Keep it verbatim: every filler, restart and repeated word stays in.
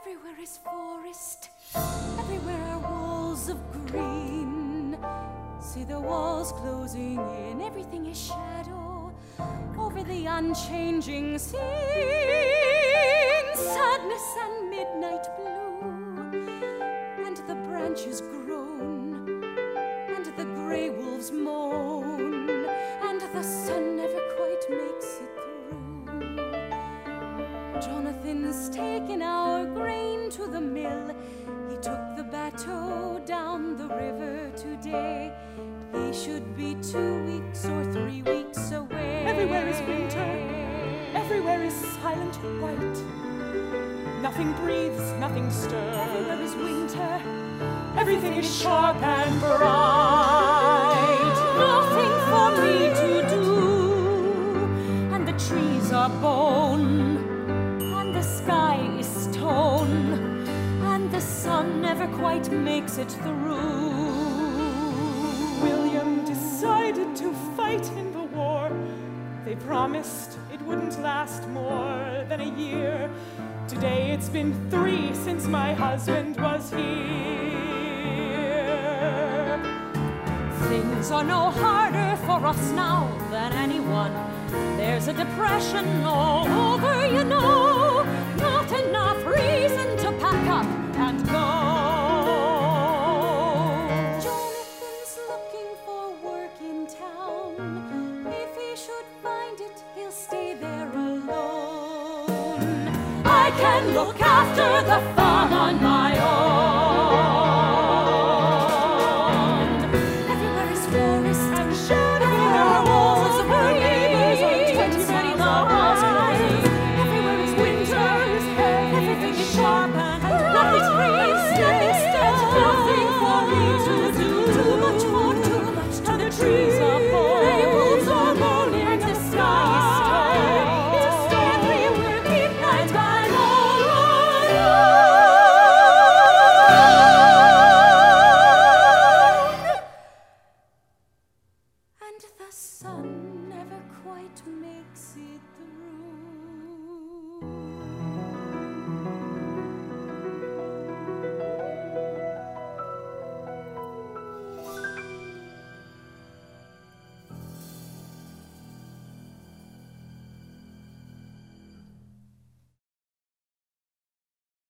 Everywhere is forest, everywhere are walls of green. See the walls closing in, everything is shadow over the unchanging scene. Sadness and midnight blue, and the branches groan, and the grey wolves moan, and the sun never quite makes it through. Jonathan's taken our grain to the mill. He took the bateau down the river today. He should be two weeks or three weeks away. Everywhere is winter, everywhere is silent white. Nothing breathes, nothing stirs. Everywhere is winter, everything is sharp and bright. Nothing for me to do, and the trees are bone, and the sky is stone, and the sun never quite makes it through. William decided to fight in the war. They promised it wouldn't last more than a year. Today it's been three since my husband was here. Things are no harder for us now than anyone. There's a depression all over, you know. Not enough reason to pack up and go. Jonathan's looking for work in town. If he should find it, he'll stay there alone. I can look after the farm on my